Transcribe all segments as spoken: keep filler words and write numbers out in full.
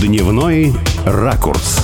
Дневной ракурс.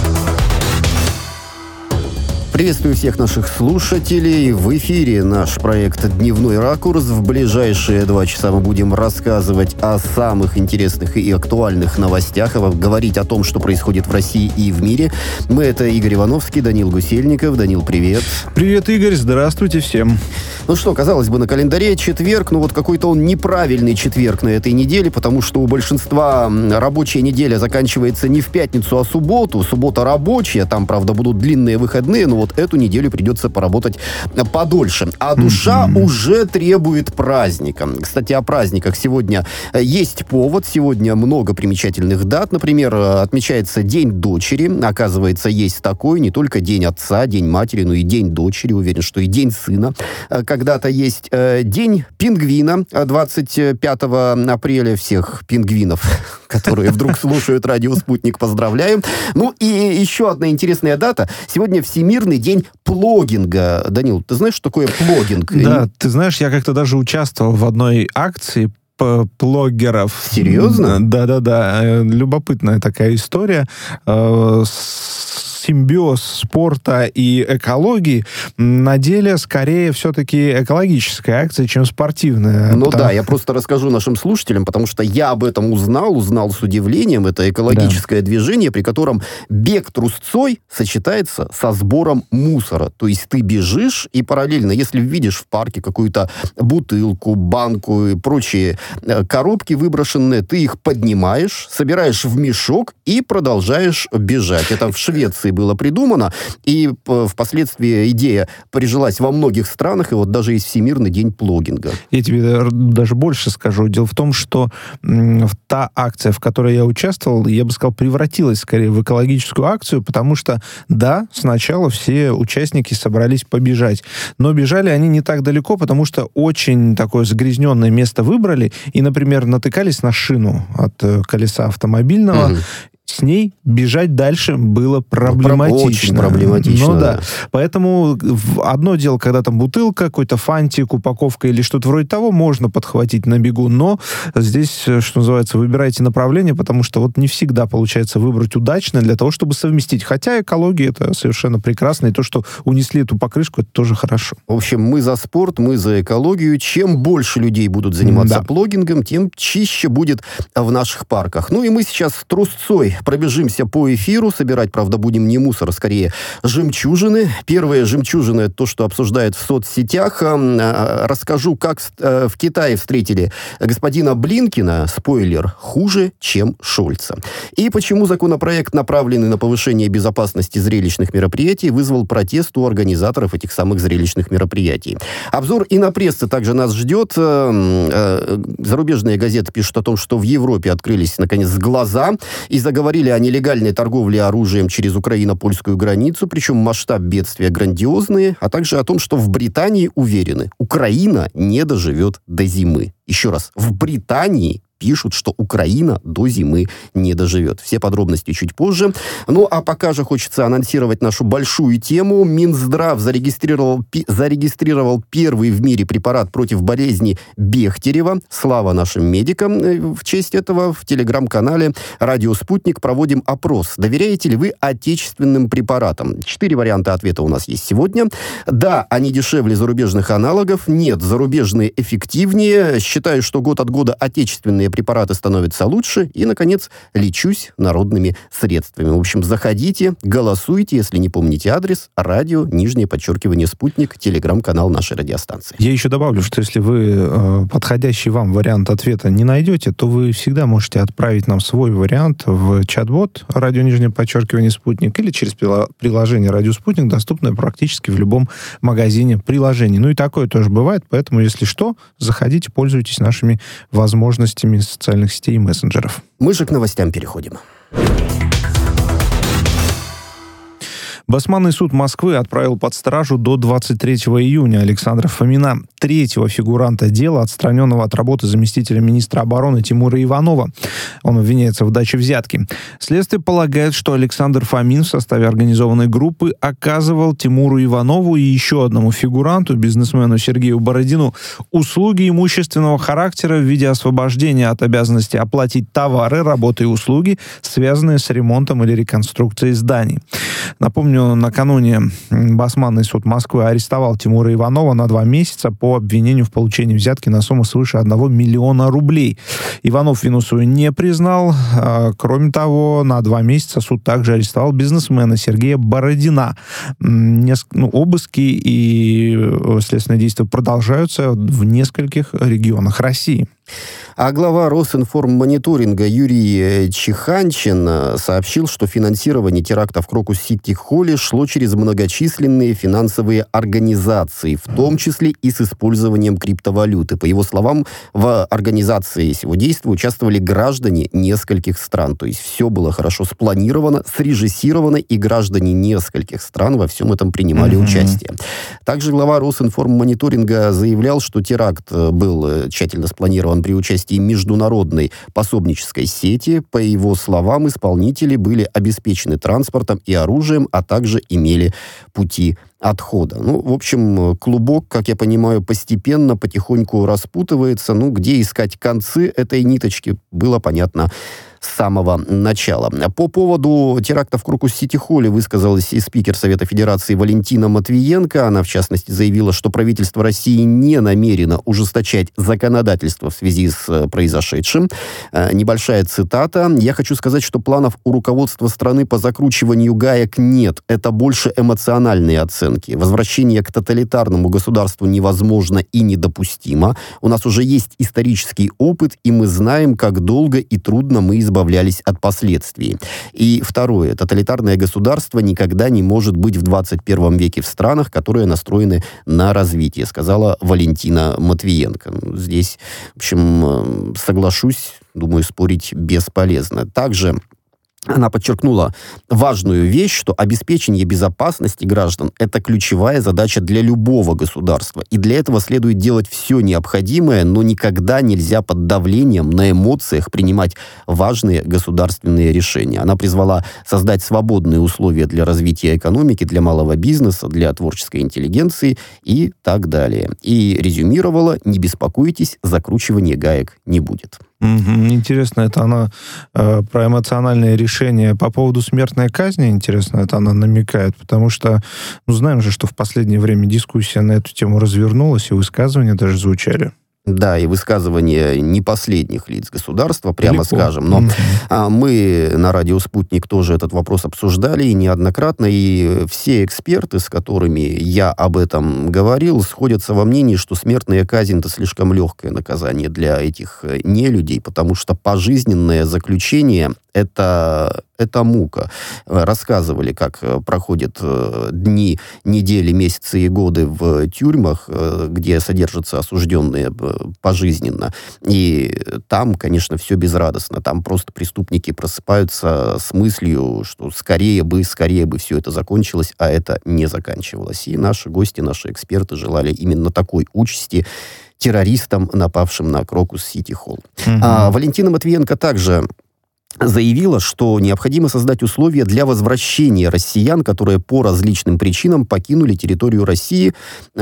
Приветствую всех наших слушателей. В эфире наш проект «Дневной ракурс». В ближайшие два часа мы будем рассказывать о самых интересных и актуальных новостях, говорить о том, что происходит в России и в мире. Мы — это Игорь Ивановский, Данил Гусельников. Данил, привет. Привет, Игорь. Здравствуйте всем. Ну что, казалось бы, на календаре четверг, но вот какой-то он неправильный четверг на этой неделе, потому что у большинства рабочая неделя заканчивается не в пятницу, а в субботу. Суббота рабочая, там, правда, будут длинные выходные, но вот эту неделю придется поработать подольше. А душа mm-hmm. уже требует праздника. Кстати, о праздниках сегодня есть повод. Сегодня много примечательных дат. Например, отмечается День дочери. Оказывается, есть такой. Не только День отца, День матери, но и День дочери. Уверен, что и День сына когда-то есть. День пингвина. двадцать пятого апреля всех пингвинов, которые вдруг слушают радио «Спутник», поздравляем. Ну и еще одна интересная дата. Сегодня Всемирный день плогинга. Данил, ты знаешь, что такое плогинг? Да, ты знаешь, я как-то даже участвовал в одной акции плогеров. Серьезно? Да-да-да. Любопытная такая история. Симбиоз спорта и экологии на деле скорее все-таки экологическая акция, чем спортивная. Ну потому... да, я просто расскажу нашим слушателям, потому что я об этом узнал, узнал с удивлением. Это экологическое да. движение, при котором бег трусцой сочетается со сбором мусора. То есть ты бежишь, и параллельно, если видишь в парке какую-то бутылку, банку и прочие коробки выброшенные, ты их поднимаешь, собираешь в мешок и продолжаешь бежать. Это в Швеции было придумано, и впоследствии идея прижилась во многих странах, и вот даже есть Всемирный день плогинга. Я тебе даже больше скажу. Дело в том, что м, та акция, в которой я участвовал, я бы сказал, превратилась скорее в экологическую акцию, потому что, да, сначала все участники собрались побежать, но бежали они не так далеко, потому что очень такое загрязненное место выбрали, и, например, натыкались на шину от колеса автомобильного, mm-hmm. с ней бежать дальше было проблематично. Очень проблематично. Ну да. да. Поэтому одно дело, когда там бутылка, какой-то фантик, упаковка или что-то вроде того, можно подхватить на бегу, но здесь, что называется, выбирайте направление, потому что вот не всегда получается выбрать удачно для того, чтобы совместить. Хотя экология — это совершенно прекрасно, и то, что унесли эту покрышку, это тоже хорошо. В общем, мы за спорт, мы за экологию. Чем больше людей будут заниматься да. плогингом, тем чище будет в наших парках. Ну и мы сейчас с трусцой пробежимся по эфиру. Собирать, правда, будем не мусор, а скорее жемчужины. Первые жемчужины — это то, что обсуждают в соцсетях. Расскажу, как в Китае встретили господина Блинкена. Спойлер: хуже, чем Шольца. И почему законопроект, направленный на повышение безопасности зрелищных мероприятий, вызвал протест у организаторов этих самых зрелищных мероприятий. Обзор инопрессы также нас ждет. Зарубежные газеты пишут о том, что в Европе открылись, наконец, глаза и заговорили о нелегальной торговле оружием через украино-польскую границу, причем масштаб бедствия грандиозный, а также о том, что в Британии уверены, Украина не доживет до зимы. Еще раз, в Британии пишут, что Украина до зимы не доживет. Все подробности чуть позже. Ну, а пока же хочется анонсировать нашу большую тему. Минздрав зарегистрировал, пи, зарегистрировал первый в мире препарат против болезни Бехтерева. Слава нашим медикам. В честь этого в телеграм-канале «Радио Спутник» проводим опрос. Доверяете ли вы отечественным препаратам? Четыре варианта ответа у нас есть сегодня. Да, они дешевле зарубежных аналогов. Нет, зарубежные эффективнее. Считаю, что год от года отечественные препараты становятся лучше. И, наконец, лечусь народными средствами. В общем, заходите, голосуйте, если не помните адрес, радио, нижнее подчеркивание, Спутник, телеграм-канал нашей радиостанции. Я еще добавлю, что если вы э, подходящий вам вариант ответа не найдете, то вы всегда можете отправить нам свой вариант в чат-бот радио, нижнее подчеркивание, Спутник, или через приложение «Радио Спутник», доступное практически в любом магазине приложений. Ну и такое тоже бывает, поэтому, если что, заходите, пользуйтесь нашими возможностями социальных сетей и мессенджеров. Мы же к новостям переходим. Басманный суд Москвы отправил под стражу до двадцать третьего июня Александра Фомина, третьего фигуранта дела, отстраненного от работы заместителя министра обороны Тимура Иванова. Он обвиняется в даче взятки. Следствие полагает, что Александр Фомин в составе организованной группы оказывал Тимуру Иванову и еще одному фигуранту, бизнесмену Сергею Бородину, услуги имущественного характера в виде освобождения от обязанности оплатить товары, работы и услуги, связанные с ремонтом или реконструкцией зданий. Напомню, накануне Басманный суд Москвы арестовал Тимура Иванова на два месяца по обвинению в получении взятки на сумму свыше одного миллиона рублей. Иванов вину свою не признал. Кроме того, на два месяца суд также арестовал бизнесмена Сергея Бородина. Неск... Ну, обыски и следственные действия продолжаются в нескольких регионах России. А глава Росинформмониторинга Юрий Чеханчин сообщил, что финансирование теракта в Крокус-Сити-Холле шло через многочисленные финансовые организации, в том числе и с использованием криптовалюты. По его словам, в организации сего действия участвовали граждане нескольких стран. То есть все было хорошо спланировано, срежиссировано, и граждане нескольких стран во всем этом принимали mm-hmm. участие. Также глава Росинформмониторинга заявлял, что теракт был тщательно спланирован при участии международной пособнической сети. По его словам, исполнители были обеспечены транспортом и оружием, а также имели пути отхода. Ну, в общем, клубок, как я понимаю, постепенно, потихоньку распутывается. Ну, где искать концы этой ниточки, было понятно с самого начала. По поводу теракта в Крокус-Сити-Холле высказалась и спикер Совета Федерации Валентина Матвиенко. Она, в частности, заявила, что правительство России не намерено ужесточать законодательство в связи с произошедшим. Небольшая цитата. «Я хочу сказать, что планов у руководства страны по закручиванию гаек нет. Это больше эмоциональные оценки. Возвращение к тоталитарному государству невозможно и недопустимо. У нас уже есть исторический опыт, и мы знаем, как долго и трудно мы избавлялись избавлялись от последствий». И второе. Тоталитарное государство никогда не может быть в двадцать первом веке в странах, которые настроены на развитие, сказала Валентина Матвиенко. Здесь, в общем, соглашусь, думаю, спорить бесполезно. Также она подчеркнула важную вещь, что обеспечение безопасности граждан – это ключевая задача для любого государства. И для этого следует делать все необходимое, но никогда нельзя под давлением на эмоциях принимать важные государственные решения. Она призвала создать свободные условия для развития экономики, для малого бизнеса, для творческой интеллигенции и так далее. И резюмировала: не беспокойтесь, закручивания гаек не будет. Угу. Интересно, это она э, про эмоциональные решения по поводу смертной казни, интересно, это она намекает, потому что, ну, знаем же, что в последнее время дискуссия на эту тему развернулась, и высказывания даже звучали. Да, и высказывания не последних лиц государства, прямо Далеко. скажем. Но mm-hmm. а, мы на радио «Спутник» тоже этот вопрос обсуждали и неоднократно, и все эксперты, с которыми я об этом говорил, сходятся во мнении, что смертная казнь – это слишком легкое наказание для этих нелюдей, потому что пожизненное заключение – это, это мука. Рассказывали, как проходят дни, недели, месяцы и годы в тюрьмах, где содержатся осужденные пожизненно. И там, конечно, все безрадостно. Там просто преступники просыпаются с мыслью, что скорее бы, скорее бы все это закончилось, а это не заканчивалось. И наши гости, наши эксперты желали именно такой участи террористам, напавшим на Крокус-Сити-Холл. Mm-hmm. А Валентина Матвиенко также заявила, что необходимо создать условия для возвращения россиян, которые по различным причинам покинули территорию России,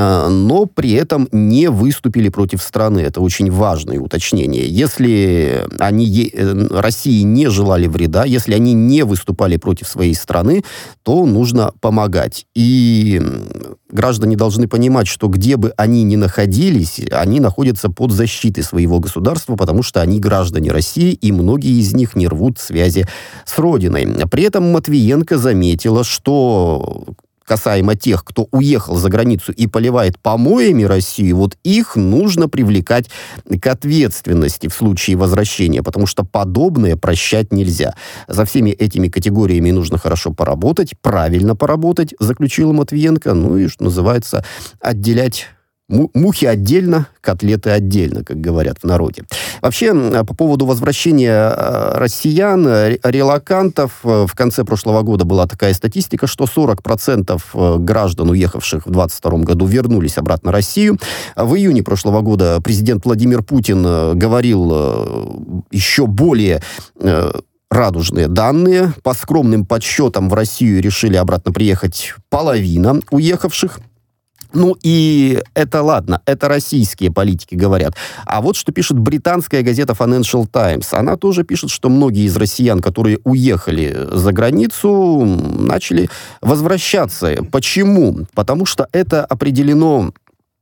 но при этом не выступили против страны. Это очень важное уточнение. Если они России не желали вреда, если они не выступали против своей страны, то нужно помогать. И граждане должны понимать, что где бы они ни находились, они находятся под защитой своего государства, потому что они граждане России, и многие из них не рвут связи с Родиной. При этом Матвиенко заметила, что касаемо тех, кто уехал за границу и поливает помоями Россию, вот их нужно привлекать к ответственности в случае возвращения, потому что подобное прощать нельзя. За всеми этими категориями нужно хорошо поработать, правильно поработать, заключила Матвиенко, ну и, что называется, отделять Мухи отдельно, котлеты отдельно, как говорят в народе. Вообще, по поводу возвращения россиян, релокантов, в конце прошлого года была такая статистика, что сорок процентов граждан, уехавших в двадцать втором году, вернулись обратно в Россию. В июне прошлого года президент Владимир Путин говорил еще более радужные данные. По скромным подсчетам в Россию решили обратно приехать половина уехавших. Ну и это ладно, это российские политики говорят. А вот что пишет британская газета Financial Times. Она тоже пишет, что многие из россиян, которые уехали за границу, начали возвращаться. Почему? Потому что это определено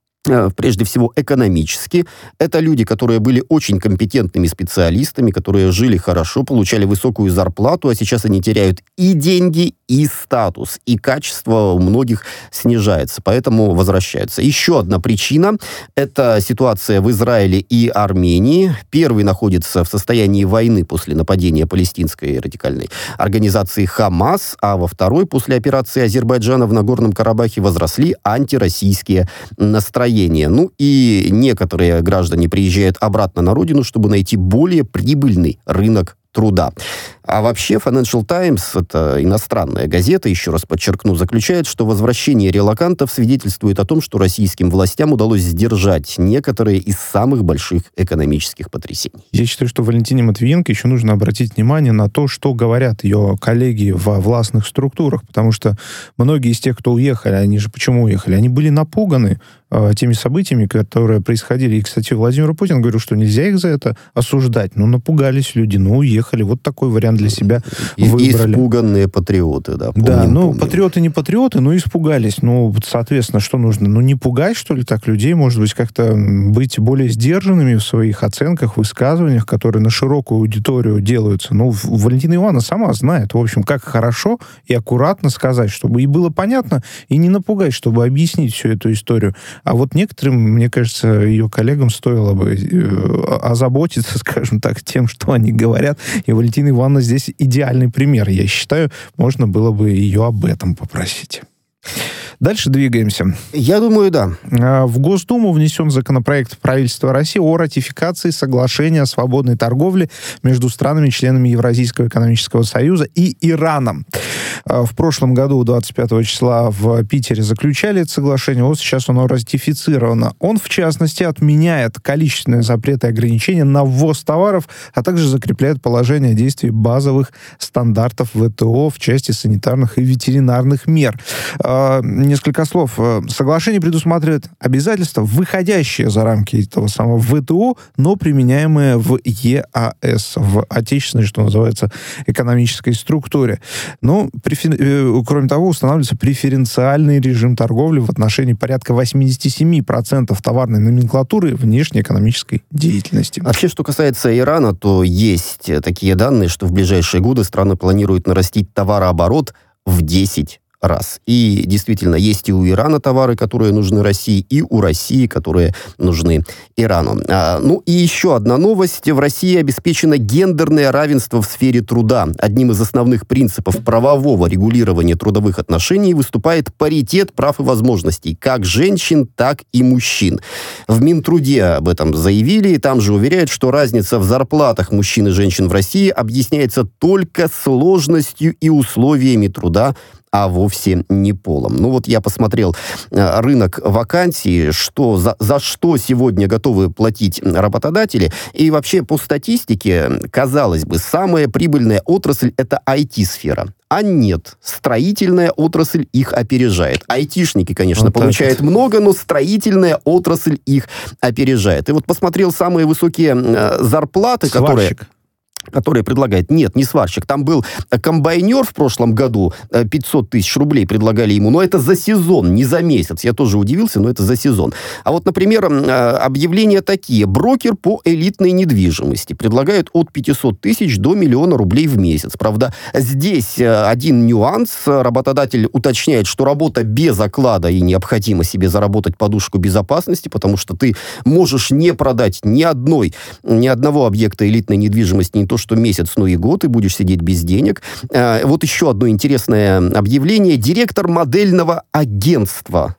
прежде всего экономически. Это люди, которые были очень компетентными специалистами, которые жили хорошо, получали высокую зарплату, а сейчас они теряют и деньги, и статус, и качество у многих снижается, поэтому возвращаются. Еще одна причина – это ситуация в Израиле и Армении. Первый находится в состоянии войны после нападения палестинской радикальной организации «Хамас», а во второй, после операции Азербайджана в Нагорном Карабахе, возросли антироссийские настроения. Ну и некоторые граждане приезжают обратно на родину, чтобы найти более прибыльный рынок труда. А вообще Financial Times, это иностранная газета, еще раз подчеркну, заключает, что возвращение релокантов свидетельствует о том, что российским властям удалось сдержать некоторые из самых больших экономических потрясений. Я считаю, что Валентине Матвиенко еще нужно обратить внимание на то, что говорят ее коллеги во властных структурах, потому что многие из тех, кто уехали, они же почему уехали? Они были напуганы э, теми событиями, которые происходили. И, кстати, Владимир Путин говорил, что нельзя их за это осуждать. Ну, напугались люди, ну, уехали. Вот такой вариант для себя выбрали. Испуганные патриоты, да. Помним, да, ну, помним. Патриоты не патриоты, но испугались. Ну, соответственно, что нужно? Ну, не пугать, что ли, так людей, может быть, как-то быть более сдержанными в своих оценках, высказываниях, которые на широкую аудиторию делаются. Ну, Валентина Ивановна сама знает, в общем, как хорошо и аккуратно сказать, чтобы и было понятно, и не напугать, чтобы объяснить всю эту историю. А вот некоторым, мне кажется, ее коллегам стоило бы озаботиться, скажем так, тем, что они говорят. И Валентина Ивановна здесь идеальный пример. Я считаю, можно было бы ее об этом попросить. Дальше двигаемся. Я думаю, да. В Госдуму внесен законопроект правительства России о ратификации соглашения о свободной торговле между странами-членами Евразийского экономического союза и Ираном. В прошлом году, двадцать пятого числа, в Питере заключали это соглашение, вот сейчас оно ратифицировано. Он, в частности, отменяет количественные запреты и ограничения на ввоз товаров, а также закрепляет положение о действии базовых стандартов ВТО в части санитарных и ветеринарных мер. Несколько слов. Соглашение предусматривает обязательства, выходящие за рамки этого самого ВТО, но применяемые в ЕАЭС, в отечественной, что называется, экономической структуре. Ну, префи... кроме того, устанавливается преференциальный режим торговли в отношении порядка восемьдесят семь процентов товарной номенклатуры внешнеэкономической деятельности. Вообще, что касается Ирана, то есть такие данные, что в ближайшие годы страна планирует нарастить товарооборот в десять раз. И действительно, есть и у Ирана товары, которые нужны России, и у России, которые нужны Ирану. А, ну и еще одна новость. В России обеспечено гендерное равенство в сфере труда. Одним из основных принципов правового регулирования трудовых отношений выступает паритет прав и возможностей как женщин, так и мужчин. В Минтруде об этом заявили, и там же уверяют, что разница в зарплатах мужчин и женщин в России объясняется только сложностью и условиями труда, а вовсе не полом. Ну вот я посмотрел э, рынок вакансий, что, за, за что сегодня готовы платить работодатели. И вообще по статистике, казалось бы, самая прибыльная отрасль – это ай ти-сфера. А нет, строительная отрасль их опережает. Айтишники, конечно, вот получают вот много, но строительная отрасль их опережает. И вот посмотрел самые высокие э, зарплаты, Сварщик. которые... который предлагает. Нет, не сварщик. Там был комбайнер в прошлом году, пятьсот тысяч рублей предлагали ему, но это за сезон, не за месяц. Я тоже удивился, но это за сезон. А вот, например, объявления такие. Брокер по элитной недвижимости. Предлагают от пятисот тысяч до миллиона рублей в месяц. Правда, здесь один нюанс. Работодатель уточняет, что работа без оклада и необходимо себе заработать подушку безопасности, потому что ты можешь не продать ни одной, ни одного объекта элитной недвижимости, не то что месяц, но и год, и будешь сидеть без денег. Вот еще одно интересное объявление. Директор модельного агентства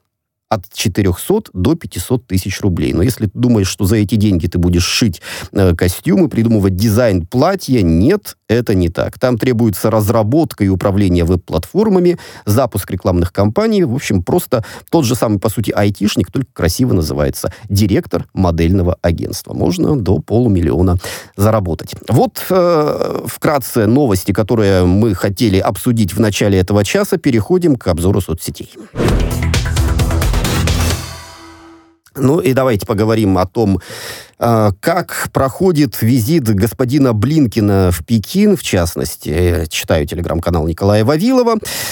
от четырехсот до пятисот тысяч рублей. Но если ты думаешь, что за эти деньги ты будешь шить э, костюмы, придумывать дизайн платья, нет, это не так. Там требуется разработка и управление веб-платформами, запуск рекламных кампаний. В общем, просто тот же самый, по сути, айтишник, только красиво называется директор модельного агентства. Можно до полумиллиона заработать. Вот э, вкратце новости, которые мы хотели обсудить в начале этого часа. Переходим к обзору соцсетей. Ну и давайте поговорим о том, как проходит визит господина Блинкена в Пекин, в частности. Я читаю телеграм-канал Николая Вавилова.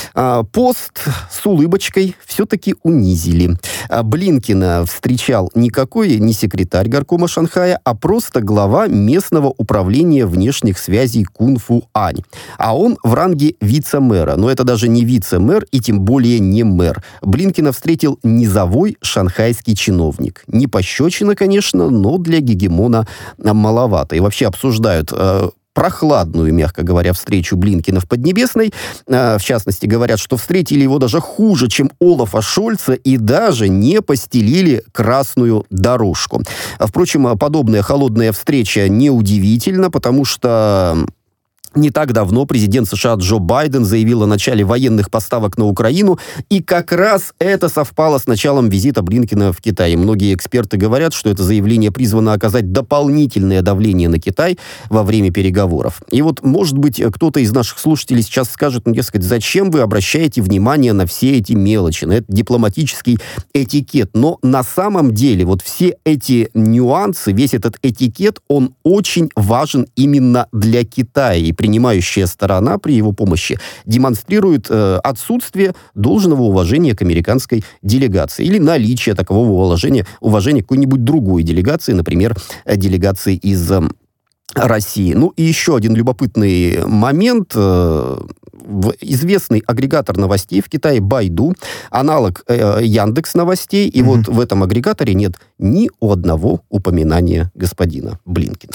Пост с улыбочкой все-таки унизили. Блинкена встречал никакой не секретарь горкома Шанхая, а просто глава местного управления внешних связей Кун Фу Ань. А он в ранге вице-мэра. Но это даже не вице-мэр и тем более не мэр. Блинкена встретил низовой шанхайский чиновник. Не пощечина, конечно, но для гегемона маловато. И вообще обсуждают э, прохладную, мягко говоря, встречу Блинкена в Поднебесной. Э, в частности, говорят, что встретили его даже хуже, чем Олафа Шольца, и даже не постелили красную дорожку. Впрочем, подобная холодная встреча неудивительна, потому что не так давно президент США Джо Байден заявил о начале военных поставок на Украину, и как раз это совпало с началом визита Блинкена в Китай. Многие эксперты говорят, что это заявление призвано оказать дополнительное давление на Китай во время переговоров. И вот, может быть, кто-то из наших слушателей сейчас скажет, ну, дескать, зачем вы обращаете внимание на все эти мелочи, на этот дипломатический этикет? Но на самом деле вот все эти нюансы, весь этот этикет, он очень важен именно для Китая. И принимающая сторона при его помощи демонстрирует э, отсутствие должного уважения к американской делегации или наличие такового уважения, уважения к какой-нибудь другой делегации, например, делегации из э, России. Ну и еще один любопытный момент. Э, в известный агрегатор новостей в Китае Байду, аналог э, Яндекс новостей, и mm-hmm. вот в этом агрегаторе нет ни одного упоминания господина Блинкена.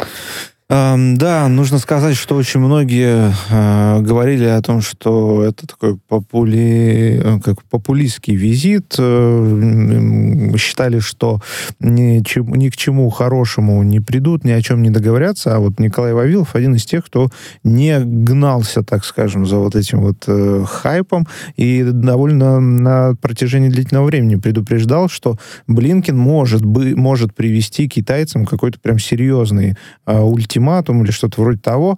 Да, нужно сказать, что очень многие э, говорили о том, что это такой попули... как популистский визит. Э, считали, что ни, чем... ни к чему хорошему не придут, ни о чем не договорятся. А вот Николай Вавилов один из тех, кто не гнался, так скажем, за вот этим вот э, хайпом и довольно на протяжении длительного времени предупреждал, что Блинкен может, бы... может привести китайцам какой-то прям серьезный э, ультиматум, или что-то вроде того,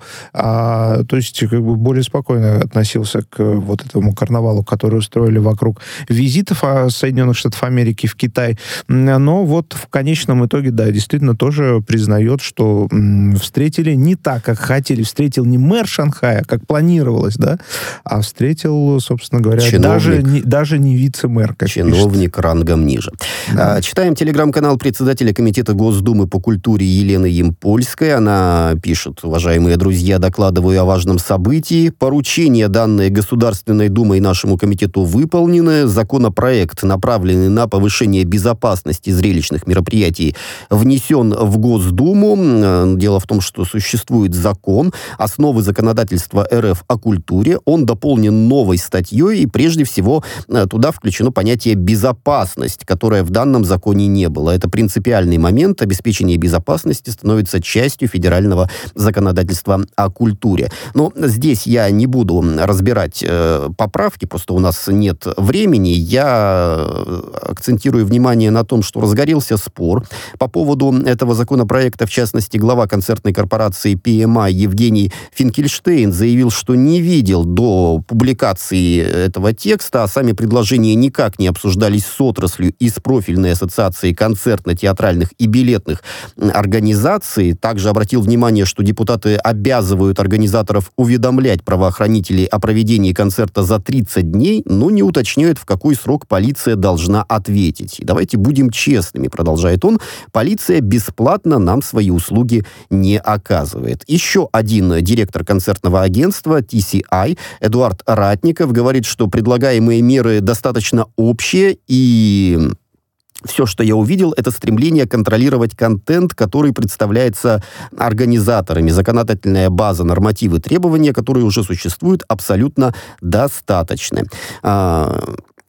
а, то есть как бы более спокойно относился к вот этому карнавалу, который устроили вокруг визитов Соединенных Штатов Америки в Китай. Но вот в конечном итоге, да, действительно тоже признает, что м, встретили не так, как хотели. Встретил не мэр Шанхая, как планировалось, да, а встретил, собственно говоря, даже не, даже не вице-мэр. Как чиновник пишется. Рангом ниже. Да. А, читаем телеграм-канал председателя Комитета Госдумы по культуре Елены Ямпольской. Она пишет: уважаемые друзья, докладываю о важном событии. Поручения, данные Государственной Думой и нашему комитету, выполнены. Законопроект, направленный на повышение безопасности зрелищных мероприятий, внесен в Госдуму. Дело в том, что существует закон «Основы законодательства РФ о культуре». Он дополнен новой статьей, и прежде всего туда включено понятие «безопасность», которое в данном законе не было. Это принципиальный момент. Обеспечение безопасности становится частью федерального законодательства о культуре. Но здесь я не буду разбирать э, поправки, просто у нас нет времени. Я акцентирую внимание на том, что разгорелся спор по поводу этого законопроекта. В частности, глава концертной корпорации пи эм ай Евгений Финкельштейн заявил, что не видел до публикации этого текста, а сами предложения никак не обсуждались с отраслью и с профильной ассоциацией концертно-театральных и билетных организаций. Также обратил внимание внимание, что депутаты обязывают организаторов уведомлять правоохранителей о проведении концерта за тридцать дней, но не уточняют, в какой срок полиция должна ответить. И давайте будем честными, продолжает он, полиция бесплатно нам свои услуги не оказывает. Еще один директор концертного агентства ти си ай Эдуард Ратников говорит, что предлагаемые меры достаточно общие, и все, что я увидел, это стремление контролировать контент, который представляется организаторами. Законодательная база, нормативы, требования, которые уже существуют, абсолютно достаточны.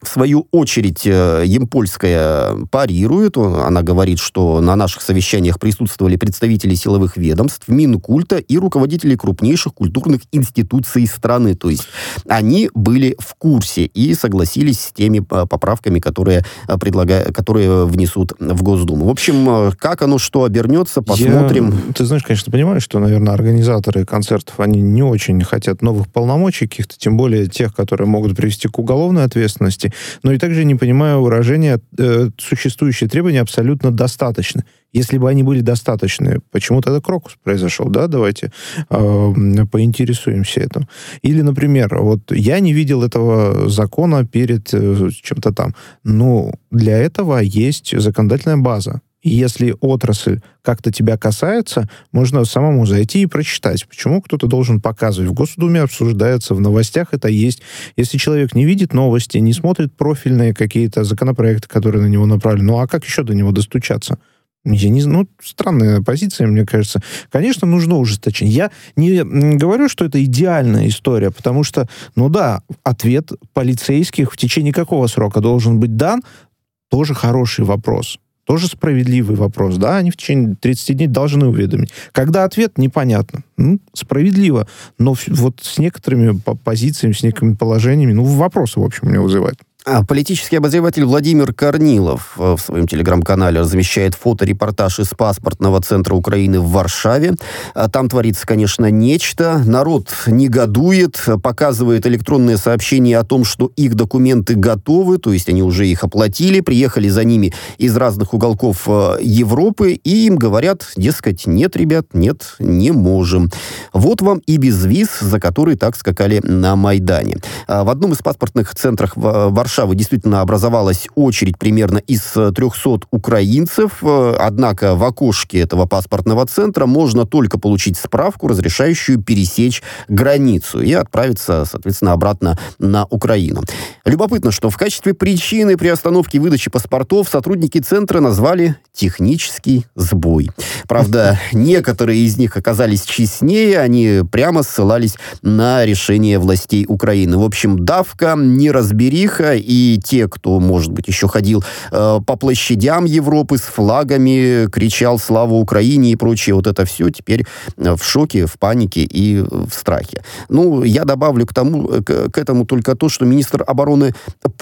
В свою очередь, Емпольская парирует. Она говорит, что на наших совещаниях присутствовали представители силовых ведомств, Минкульта и руководители крупнейших культурных институций страны. То есть они были в курсе и согласились с теми поправками, которые, предлагают, которые внесут в Госдуму. В общем, как оно что обернется, посмотрим. Я, ты знаешь, конечно, понимаешь, что, наверное, организаторы концертов, они не очень хотят новых полномочий каких-то, тем более тех, которые могут привести к уголовной ответственности. Но и также не понимаю выражения, э, существующие требования абсолютно достаточны. Если бы они были достаточны, почему тогда крокус произошел, да? Давайте э, поинтересуемся этим. Или, например, вот я не видел этого закона перед э, чем-то там. Но для этого есть законодательная база. И если отрасль как-то тебя касается, можно самому зайти и прочитать. Почему кто-то должен показывать? В Госдуме обсуждается, в новостях это есть. Если человек не видит новости, не смотрит профильные какие-то законопроекты, которые на него направлены, ну а как еще до него достучаться? Я не знаю, ну, странная позиция, мне кажется. Конечно, нужно ужесточение. Я не говорю, что это идеальная история, потому что, ну да, ответ полицейских в течение какого срока должен быть дан, тоже хороший вопрос. Тоже справедливый вопрос, да, они в течение тридцати дней должны уведомить. Когда ответ, непонятно. Ну, справедливо, но вот с некоторыми позициями, с некоторыми положениями, ну, вопросы, в общем, меня вызывают. Политический обозреватель Владимир Корнилов в своем телеграм-канале размещает фоторепортаж из паспортного центра Украины в Варшаве. Там творится, конечно, нечто. Народ негодует, показывает электронные сообщения о том, что их документы готовы, то есть они уже их оплатили, приехали за ними из разных уголков Европы, и им говорят, дескать, нет, ребят, нет, не можем. Вот вам и безвиз, за который так скакали на Майдане. В одном из паспортных центров Варшавы Варшавы действительно образовалась очередь примерно из трехсот украинцев. Однако в окошке этого паспортного центра можно только получить справку, разрешающую пересечь границу и отправиться, соответственно, обратно на Украину. Любопытно, что в качестве причины приостановки выдачи паспортов сотрудники центра назвали технический сбой. Правда, некоторые из них оказались честнее, они прямо ссылались на решение властей Украины. В общем, давка, неразбериха, и те, кто, может быть, еще ходил э, по площадям Европы с флагами, кричал «Слава Украине» и прочее, вот это все теперь в шоке, в панике и в страхе. Ну, я добавлю к тому, к, к этому только то, что министр обороны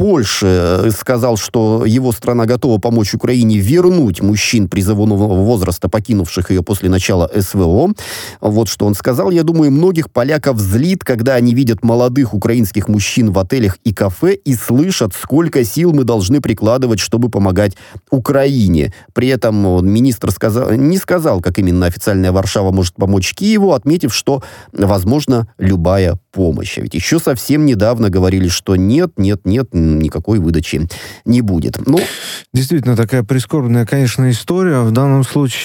Польши сказал, что его страна готова помочь Украине вернуть мужчин призывного возраста, покинувших ее после начала СВО. Вот что он сказал. Я думаю, многих поляков злит, когда они видят молодых украинских мужчин в отелях и кафе и слышат, сколько сил мы должны прикладывать, чтобы помогать Украине. При этом министр сказал, не сказал, как именно официальная Варшава может помочь Киеву, отметив, что возможно любая помощь. А ведь еще совсем недавно говорили, что нет, нет, нет, никакой выдачи не будет. Ну, действительно, такая прискорбная, конечно, история. В данном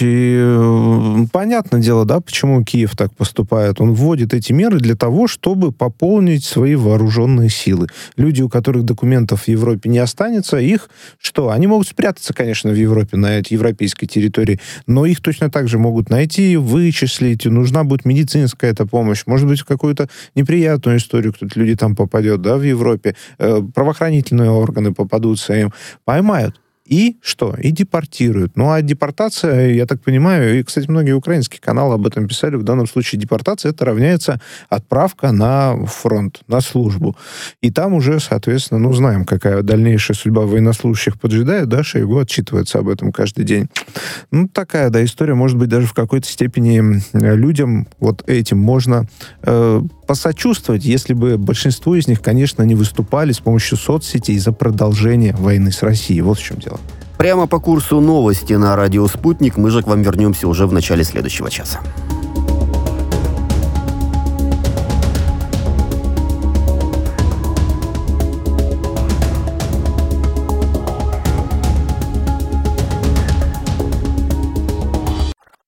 случае понятное дело, да, почему Киев так поступает. Он вводит эти меры для того, чтобы пополнить свои вооруженные силы. Люди, у которых документов в Европе не останется, их что? Они могут спрятаться, конечно, в Европе, на этой европейской территории, но их точно так же могут найти, вычислить. Нужна будет медицинская эта помощь. Может быть, в какую-то неприятную историю кто-то люди там попадет, да, в Европе. Э, правоохранительные органы попадутся им, поймают. И что? И депортируют. Ну, а депортация, я так понимаю, и, кстати, многие украинские каналы об этом писали, в данном случае депортация, это равняется отправка на фронт, на службу. И там уже, соответственно, ну, знаем, какая дальнейшая судьба военнослужащих поджидает, да, Шойгу отчитывается об этом каждый день. Ну, такая, да, история, может быть, даже в какой-то степени людям вот этим можно э, посочувствовать, если бы большинство из них, конечно, не выступали с помощью соцсетей за продолжение войны с Россией. Вот в чем дело. Прямо по курсу новости на радио «Спутник». Мы же к вам вернемся уже в начале следующего часа.